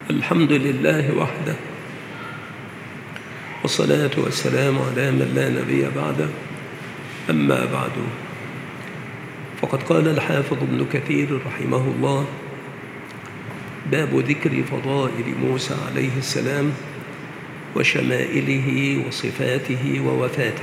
الحمد لله وحده، والصلاة والسلام على من لا نبي بعده. أما بعد، فقد قال الحافظ ابن كثير رحمه الله: باب ذكر فضائل موسى عليه السلام وشمائله وصفاته ووفاته.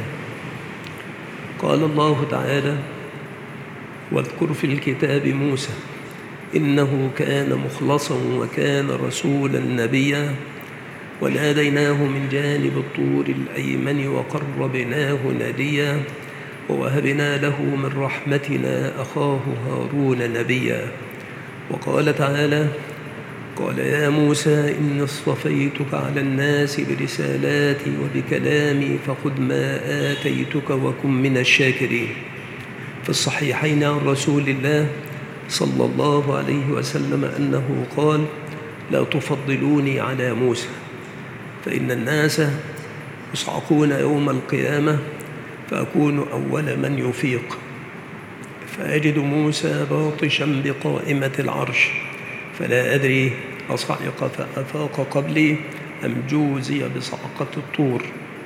قال الله تعالى: واذكر في الكتاب موسى إنه كان مخلصا وكان رسولا نبيا وناديناه من جانب الطور الأيمن وقربناه ناديا ووهبنا له من رحمتنا أخاه هارون نبيا. وقال تعالى: قال يا موسى إني اصطفيتك على الناس برسالاتي وبكلامي فخذ ما آتيتك وكن من الشاكرين. في الصحيحين عن رسول الله صلى الله عليه وسلم أنه قال: لا تفضلوني على موسى، فإن الناس يصعقون يوم القيامة فأكون أول من يفيق، فأجد موسى باطشا بقائمة العرش، فلا أدري أصعق فأفاق قبلي أم جوزي بصعقة الطور.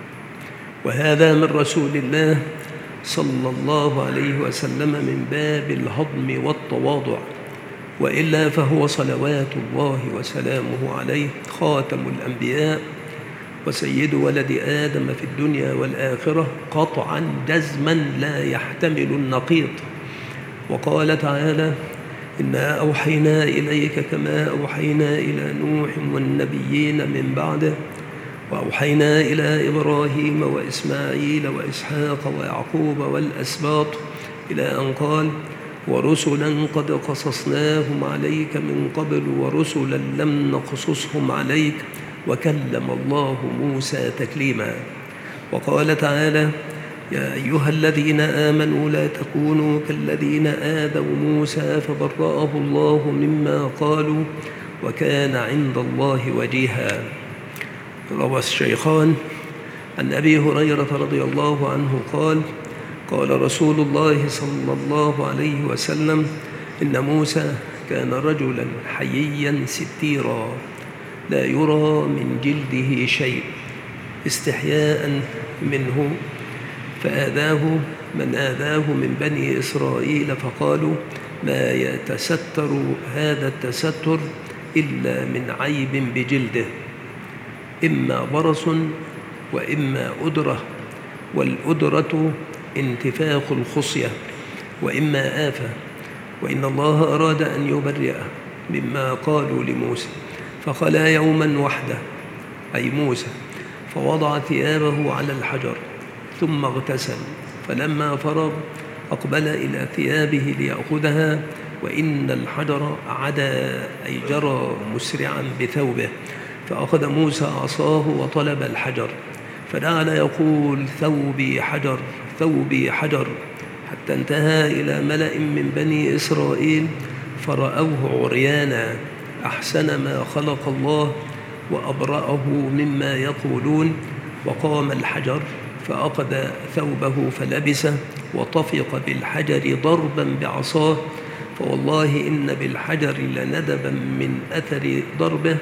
وهذا من رسول الله صلى الله عليه وسلم من باب الهضم والتواضع، وإلا فهو صلوات الله وسلامه عليه خاتم الأنبياء وسيد ولد آدم في الدنيا والآخرة قطعا جزما لا يحتمل النقيض. وقال تعالى: إنا أوحينا إليك كما أوحينا إلى نوح والنبيين من بعده وأوحينا إلى إبراهيم وإسماعيل وإسحاق ويعقوب والأسباط، إلى أن قال: ورسلا قد قصصناهم عليك من قبل ورسلا لم نقصصهم عليك وكلم الله موسى تكليما. وقال تعالى: يا أيها الذين آمنوا لا تكونوا كالذين آذوا موسى فبرأه الله مما قالوا وكان عند الله وجيها. روى الشيخان عن أبي هريرة رضي الله عنه قال: قال رسول الله صلى الله عليه وسلم: إن موسى كان رجلا حييا ستيرا لا يرى من جلده شيء استحياء منه، فآذاه من آذاه من بني إسرائيل فقالوا: ما يتستر هذا التستر إلا من عيب بجلده، إما برص وإما أدرة، والأدرة انتفاخ الخصية، وإما آفة، وإن الله أراد أن يبرئه مما قالوا لموسى، فخلا يوما وحده أي موسى فوضع ثيابه على الحجر ثم اغتسل، فلما فرغ أقبل إلى ثيابه ليأخذها، وإن الحجر عدا أي جرى مسرعا بثوبه، فأخذ موسى عصاه وطلب الحجر، فجعل يقول: ثوبي حجر ثوبي حجر، حتى انتهى إلى ملأ من بني إسرائيل فرأوه عريانا أحسن ما خلق الله وأبرأه مما يقولون، وقام الحجر فأخذ ثوبه فلبسه وطفق بالحجر ضربا بعصاه، فوالله إن بالحجر لندبا من أثر ضربه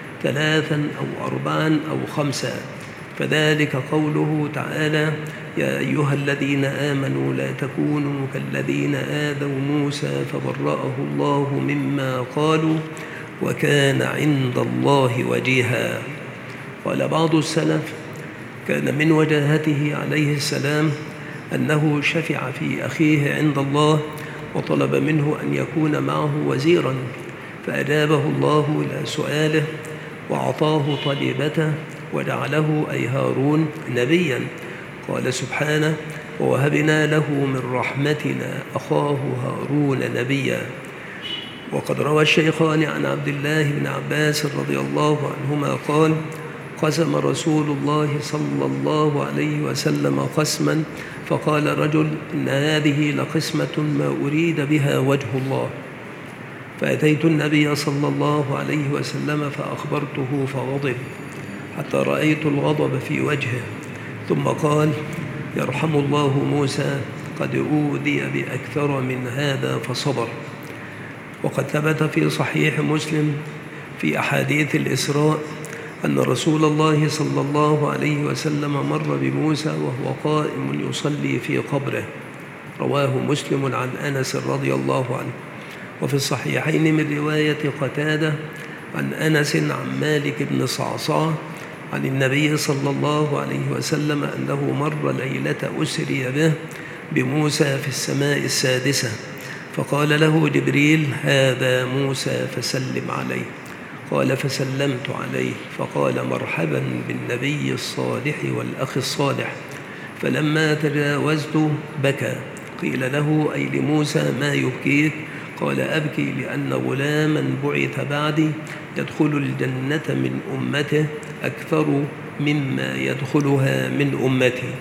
3 أو 4 أو 5، فذلك قوله تعالى: يا أيها الذين آمنوا لا تكونوا كالذين آذوا موسى فبرأه الله مما قالوا وكان عند الله وجيها. قال بعض السلف: كان من وجاهته عليه السلام أنه شفع في أخيه عند الله وطلب منه أن يكون معه وزيرا، فأجابه الله إلى سؤاله وأعطاه طلبته وجعله أي هارون نبيا. قال سبحانه: ووهبنا له من رحمتنا أخاه هارون نبيا. وقد روى الشيخان عن عبد الله بن عباس رضي الله عنهما قال: قسم رسول الله صلى الله عليه وسلم قسما، فقال رجل: إن هذه لقسمة ما أريد بها وجه الله، فأتيت النبي صلى الله عليه وسلم فأخبرته فغضب حتى رأيت الغضب في وجهه، ثم قال: يرحم الله موسى، قد أوذي بأكثر من هذا فصبر. وقد ثبت في صحيح مسلم في أحاديث الإسراء أن رسول الله صلى الله عليه وسلم مر بموسى وهو قائم يصلي في قبره، رواه مسلم عن أنس رضي الله عنه. وفي الصحيحين من رواية قتادة عن أنس عن مالك بن صعصع عن النبي صلى الله عليه وسلم أنه مر ليلة أسري به بموسى في السماء السادسة، فقال له جبريل: هذا موسى فسلم عليه. قال: فسلمت عليه، فقال: مرحبا بالنبي الصالح والأخ الصالح. فلما تجاوزت بكى. قيل له: أي لموسى ما يبكيك؟ قال: أبكي لأن غلاما بعث بعدي يدخل الجنة من أمته أكثر مما يدخلها من أمتي.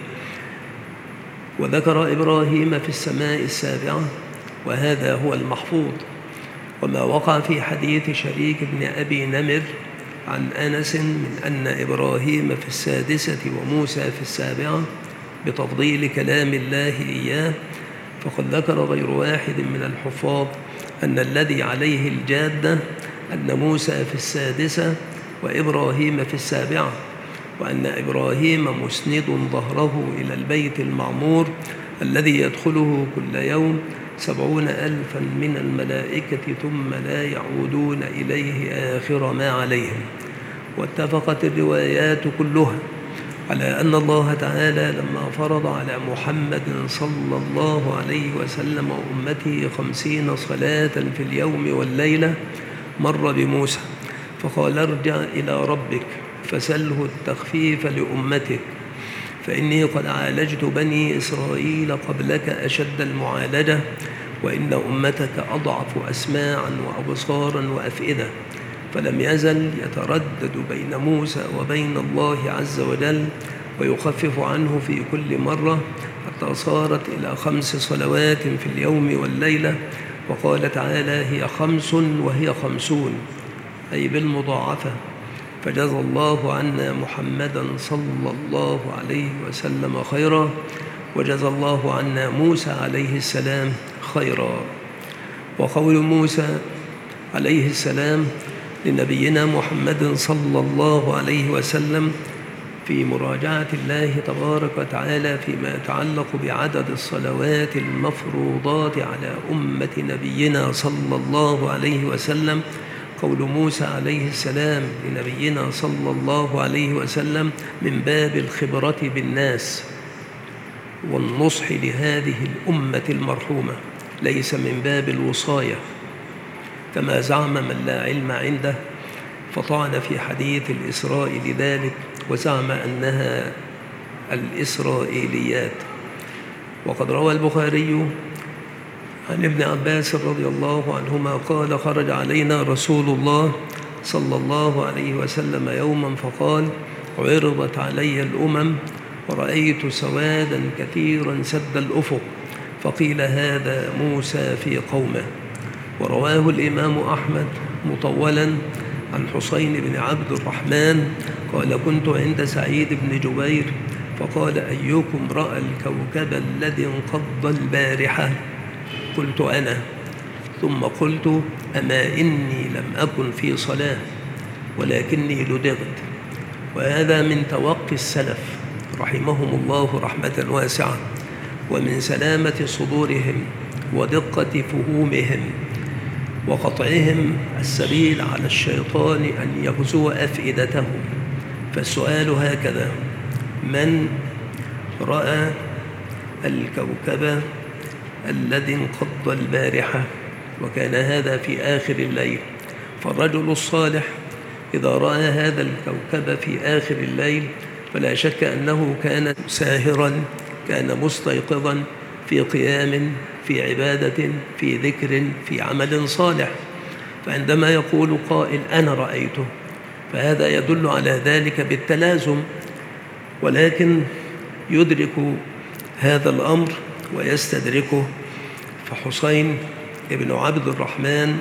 وذكر إبراهيم في السماء السابعة، وهذا هو المحفوظ. وما وقع في حديث شريك بن أبي نمر عن أنس من أن إبراهيم في السادسة وموسى في السابعة بتفضيل كلام الله إياه، فقد ذكر غير واحد من الحفاظ أن الذي عليه الجادة أن موسى في السادسة وإبراهيم في السابعة، وأن إبراهيم مسند ظهره إلى البيت المعمور الذي يدخله كل يوم 70,000 من الملائكة ثم لا يعودون إليه آخر ما عليهم. واتفقت الروايات كلها على أن الله تعالى لما فرض على محمد صلى الله عليه وسلم وأمته 50 صلاة في اليوم والليلة مر بموسى فقال: ارجع إلى ربك فسله التخفيف لأمتك، فإني قد عالجت بني إسرائيل قبلك أشد المعالجة، وإن أمتك أضعف أسماعا وأبصارا وأفئدة. فلم يزل يتردد بين موسى وبين الله عز وجل ويخفف عنه في كل مرة حتى صارت إلى 5 صلوات في اليوم والليلة. وقال تعالى: هي 5 وهي 50، أي بالمضاعفة. فجزى الله عنا محمدا صلى الله عليه وسلم خيرا، وجزى الله عنا موسى عليه السلام خيرا. وقول موسى عليه السلام لنبينا محمد صلى الله عليه وسلم في مراجعة الله تبارك وتعالى فيما يتعلق بعدد الصلوات المفروضات على أمة نبينا صلى الله عليه وسلم، قول موسى عليه السلام لنبينا صلى الله عليه وسلم من باب الخبرة بالناس والنصح لهذه الأمة المرحومة، ليس من باب الوصاية كما زعم من لا علم عنده فطعن في حديث الإسراء لذلك وزعم أنها الإسرائيليات. وقد روى البخاري عن ابن عباس رضي الله عنهما قال: خرج علينا رسول الله صلى الله عليه وسلم يوما فقال: عرضت علي الأمم ورأيت سوادا كثيرا سد الأفق، فقيل: هذا موسى في قومه. ورواه الإمام أحمد مطولا عن حسين بن عبد الرحمن قال: كنت عند سعيد بن جبير فقال: أيكم رأى الكوكب الذي انقض البارحة؟ قلت: أنا. ثم قلت: أما إني لم أكن في صلاة ولكني لدغت. وهذا من توقي السلف رحمهم الله رحمة واسعة، ومن سلامة صدورهم ودقة فهومهم وقطعهم السبيل على الشيطان أن يغزو أفئدتهم. فالسؤال هكذا: من رأى الكوكب الذي انقض البارحة؟ وكان هذا في آخر الليل. فالرجل الصالح إذا رأى هذا الكوكب في آخر الليل فلا شك أنه كان ساهرا، كان مستيقظا في قيام، في عبادة، في ذكر، في عمل صالح. فعندما يقول قائل: أنا رأيته، فهذا يدل على ذلك بالتلازم، ولكن يدرك هذا الأمر ويستدركه. فحسين بن عبد الرحمن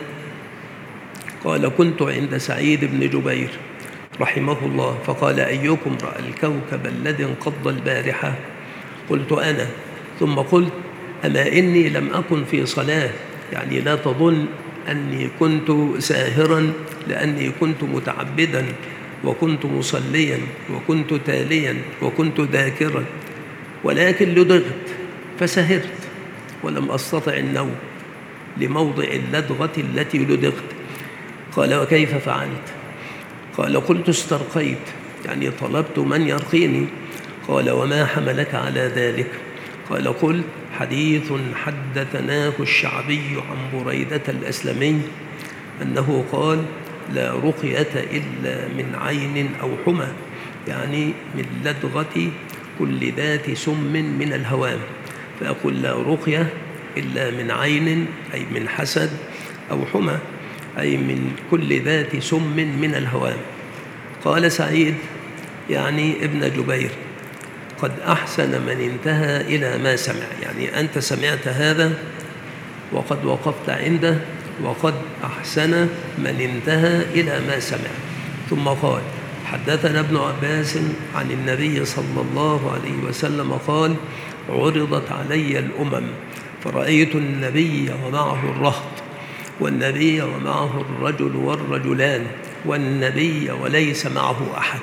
قال: كنت عند سعيد بن جبير رحمه الله فقال: أيكم رأى الكوكب الذي انقض البارحة؟ قلت: أنا. ثم قلت: أما إني لم أكن في صلاة، يعني لا تظن أني كنت ساهرا لأني كنت متعبدا وكنت مصليا وكنت تاليا وكنت ذاكرا، ولكن لدغت فسهرت ولم أستطع النوم لموضع اللدغة التي لدغت. قال: وكيف فعلت؟ قال: قلت استرقيت، يعني طلبت من يرقيني. قال: وما حملك على ذلك؟ قال: قلت: حديث حدثناه الشعبي عن بريدة الأسلمي أنه قال: لا رقية إلا من عين أو حمى، يعني من لدغة كل ذات سم من الهوام، فأقول: لا رقية إلا من عين، أي من حسد، أو حمى أي من كل ذات سم من الهوام. قال سعيد يعني ابن جبير: قد أحسن من انتهى إلى ما سمع، يعني أنت سمعت هذا وقد وقفت عنده، وقد أحسن من انتهى إلى ما سمع. ثم قال: حدثنا ابن عباس عن النبي صلى الله عليه وسلم قال: عرضت علي الأمم فرأيت النبي ومعه الرهط، والنبي ومعه الرجل والرجلان، والنبي وليس معه أحد،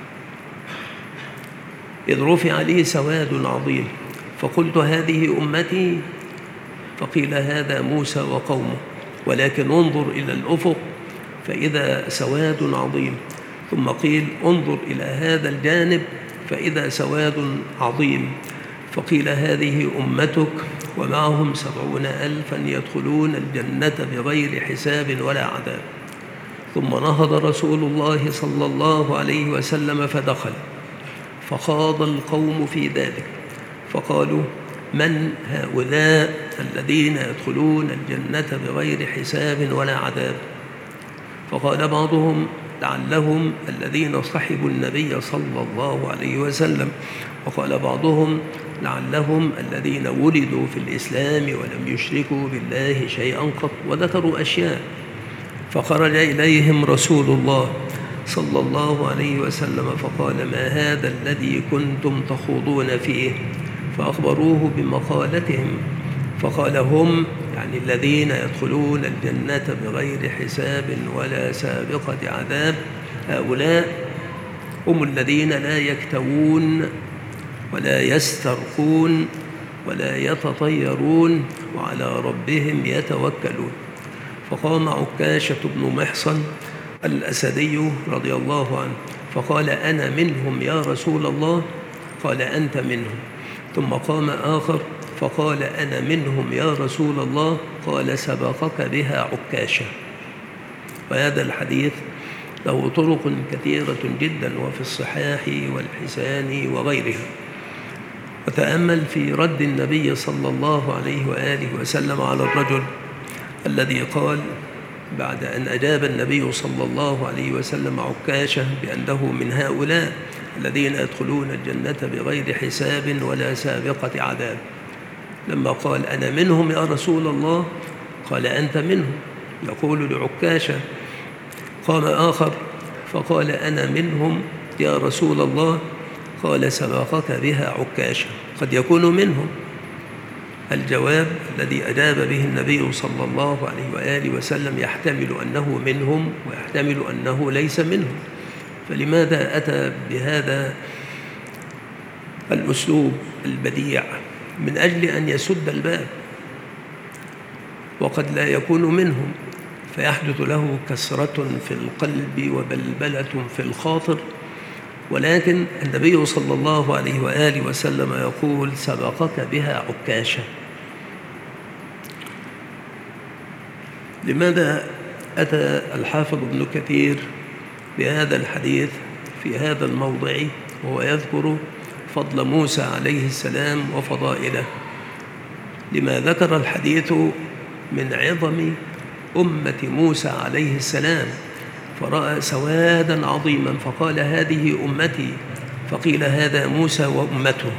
إذ رفع لي سواد عظيم، فقلت: هذه أمتي؟ فقيل: هذا موسى وقومه، ولكن انظر إلى الأفق فإذا سواد عظيم. ثم قيل: انظر إلى هذا الجانب فإذا سواد عظيم. فقيل: هذه أمتك ومعهم 70,000 يدخلون الجنة بغير حساب ولا عذاب. ثم نهض رسول الله صلى الله عليه وسلم فدخل، فخاض القوم في ذلك، فقالوا: من هؤلاء الذين يدخلون الجنة بغير حساب ولا عذاب؟ فقال بعضهم: لعلهم الذين صحبوا النبي صلى الله عليه وسلم. وقال بعضهم: لعلهم الذين ولدوا في الإسلام ولم يشركوا بالله شيئا قط، وذكروا أشياء. فخرج إليهم رسول الله صلى الله عليه وسلم فقال: ما هذا الذي كنتم تخوضون فيه؟ فأخبروه بمقالتهم، فقال: هم يعني الذين يدخلون الجنة بغير حساب ولا سابقة عذاب، هؤلاء هم الذين لا يكتوون ولا يسترقون ولا يتطيرون وعلى ربهم يتوكلون. فقام عكاشة بن محصن الأسدي رضي الله عنه فقال: أنا منهم يا رسول الله؟ قال: أنت منهم. ثم قام آخر فقال: أنا منهم يا رسول الله؟ قال: سبقك بها عكاشة. وهذا الحديث له طرق كثيرة جدا وفي الصحاح والحسان وغيرها. وتأمل في رد النبي صلى الله عليه وآله وسلم على الرجل الذي قال بعد أن أجاب النبي صلى الله عليه وسلم عكاشة بأنه من هؤلاء الذين يدخلون الجنة بغير حساب ولا سابقة عذاب، لما قال: أنا منهم يا رسول الله؟ قال: أنت منهم. يقول لعكاشة. قام آخر فقال: أنا منهم يا رسول الله؟ قال: سبقك بها عكاشة. قد يكون منهم. الجواب الذي أجاب به النبي صلى الله عليه وآله وسلم يحتمل أنه منهم ويحتمل أنه ليس منهم. فلماذا أتى بهذا الأسلوب البديع؟ من أجل أن يسد الباب، وقد لا يكون منهم فيحدث له كسرة في القلب وبلبلة في الخاطر، ولكن النبي صلى الله عليه وآله وسلم يقول: سبقك بها عكاشة. لماذا أتى الحافظ ابن كثير بهذا الحديث في هذا الموضع وهو يذكر فضل موسى عليه السلام وفضائله؟ لما ذكر الحديث من عظم أمة موسى عليه السلام، فرأى سوادا عظيما فقال: هذه أمتي، فقيل: هذا موسى وأمته.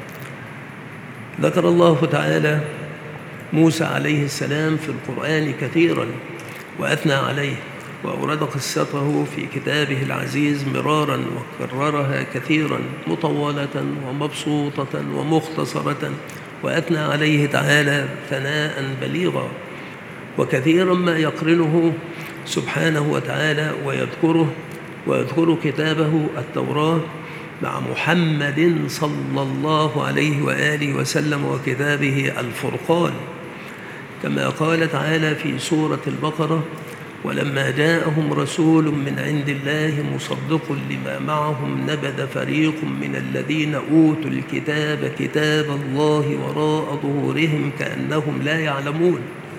ذكر الله تعالى موسى عليه السلام في القرآن كثيرا وأثنى عليه، وأورد قصته في كتابه العزيز مرارا وكررها كثيرا مطولة ومبسوطة ومختصرة، وأثنى عليه تعالى ثناء بليغا. وكثيرا ما يقرنه سبحانه وتعالى ويذكر كتابه التوراة مع محمد صلى الله عليه وآله وسلم وكتابه الفرقان، كما قال تعالى في سورة البقرة: ولما جاءهم رسول من عند الله مصدق لما معهم نبذ فريق من الذين أوتوا الكتاب كتاب الله وراء ظهورهم كأنهم لا يعلمون.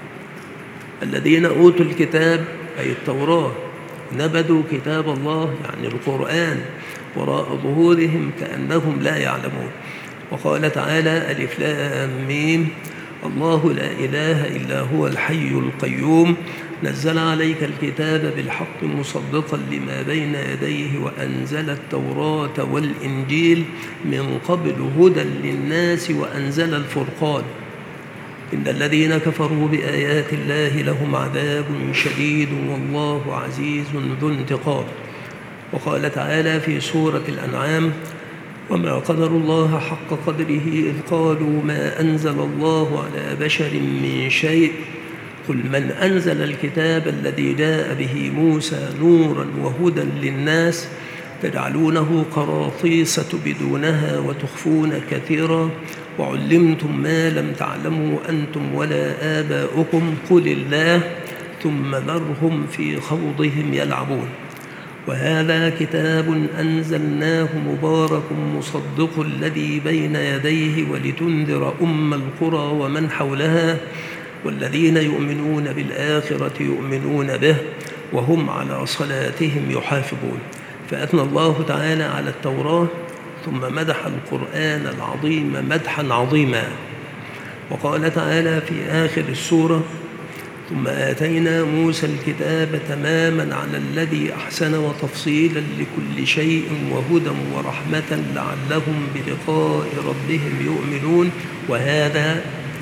الذين أوتوا الكتاب أي التوراة نبذوا كتاب الله يعني القرآن وراء ظهورهم كأنهم لا يعلمون. وقال تعالى: ألف لام ميم الله لا إله إلا هو الحي القيوم نزل عليك الكتاب بالحق مصدقا لما بين يديه وأنزل التوراة والإنجيل من قبل هدى للناس وأنزل الفرقان إن الذين كفروا بآيات الله لهم عذاب شديد والله عزيز ذو انتقام. وقال تعالى في سورة الأنعام: وما قدر الله حق قدره إذ قالوا ما أنزل الله على بشر من شيء قل من أنزل الكتاب الذي جاء به موسى نورا وهدى للناس تجعلونه قراطيس تبدونها وتخفون كثيرا وعلمتم ما لم تعلموا أنتم ولا آباؤكم قل الله ثم ذرهم في خوضهم يلعبون. وهذا كتاب أنزلناه مبارك مصدق الذي بين يديه ولتنذر أم القرى ومن حولها والذين يؤمنون بالآخرة يؤمنون به وهم على صلاتهم يحافظون. فأثنى الله تعالى على التوراة ثم مدح القرآن العظيم مدحا عظيما. وقال تعالى في آخر السورة: ثم آتينا موسى الكتاب تماما على الذي أحسن وتفصيلا لكل شيء وهدى ورحمة لعلهم بلقاء ربهم يؤمنون. وهذا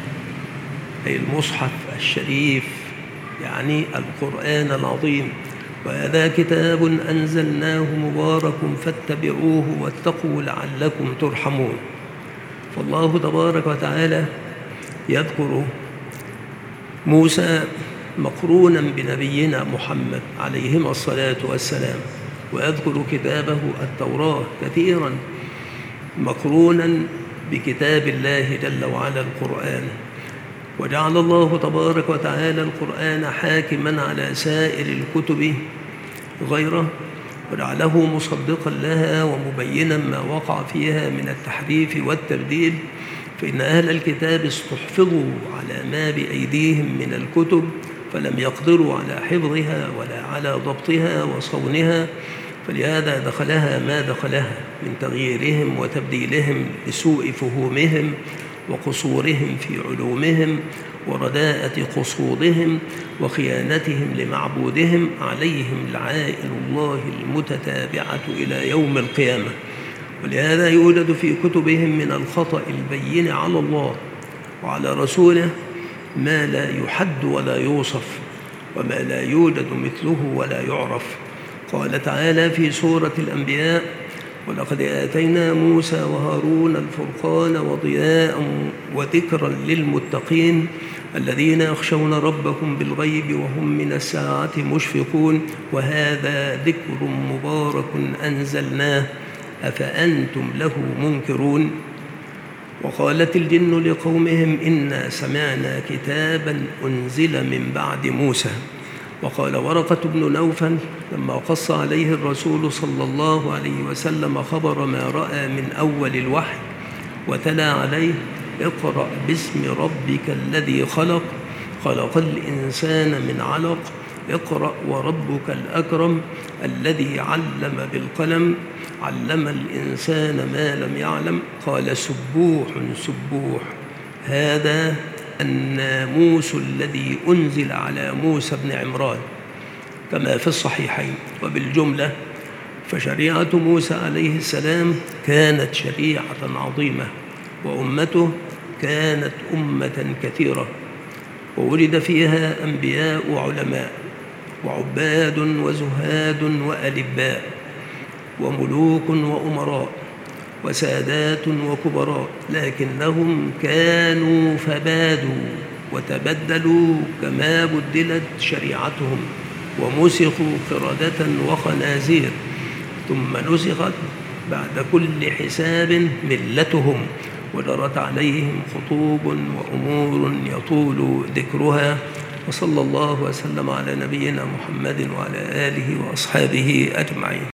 أي المصحف الشريف يعني القرآن العظيم. وهذا كتاب أنزلناه مبارك فاتبعوه واتقوا لعلكم ترحمون. فالله تبارك وتعالى يذكر موسى مقرونا بنبينا محمد عليهما الصلاة والسلام، ويذكر كتابه التوراة كثيرا مقرونا بكتاب الله جل وعلا القرآن. وجعل الله تبارك وتعالى القرآن حاكما على سائر الكتب غيره، وجعله مصدقا لها ومبينا ما وقع فيها من التحريف والتبديل، فإن أهل الكتاب استحفظوا على ما بأيديهم من الكتب فلم يقدروا على حفظها ولا على ضبطها وصونها، فلهذا دخلها ما دخلها من تغييرهم وتبديلهم لسوء فهومهم وقصورهم في علومهم ورداءة قصودهم وخيانتهم لمعبودهم، عليهم لعائن الله المتتابعة إلى يوم القيامة. ولهذا يوجد في كتبهم من الخطأ البين على الله وعلى رسوله ما لا يحد ولا يوصف وما لا يوجد مثله ولا يعرف. قال تعالى في سورة الأنبياء: ولقد آتينا موسى وهارون الفرقان وضياء وذكرا للمتقين الذين يخشون ربهم بالغيب وهم من الساعة مشفقون وهذا ذكر مبارك أنزلناه أفأنتم له منكرون. وقالت الجن لقومهم إنا سمعنا كتابا أنزل من بعد موسى. وقال ورقة بن نوفل لما قص عليه الرسول صلى الله عليه وسلم خبر ما رأى من أول الوحي وتلا عليه: اقرأ باسم ربك الذي خلق خلق الإنسان من علق اقرأ وربك الأكرم الذي علم بالقلم علم الإنسان ما لم يعلم. قال: سبوح سبوح هذا الناموس الذي أنزل على موسى بن عمران كما في الصحيحين. وبالجملة فشريعة موسى عليه السلام كانت شريعة عظيمة وأمته كانت أمة كثيرة وولد فيها أنبياء وعلماء وعباد وزهاد وألباء وملوك وأمراء وسادات وكبراء، لكنهم كانوا فبادوا وتبدلوا كما بدلت شريعتهم، ومسخوا قردة وخنازير، ثم نسخت بعد كل حساب ملتهم، وجرت عليهم خطوب وأمور يطول ذكرها. وصلى الله وسلم على نبينا محمد وعلى آله وأصحابه أجمعين.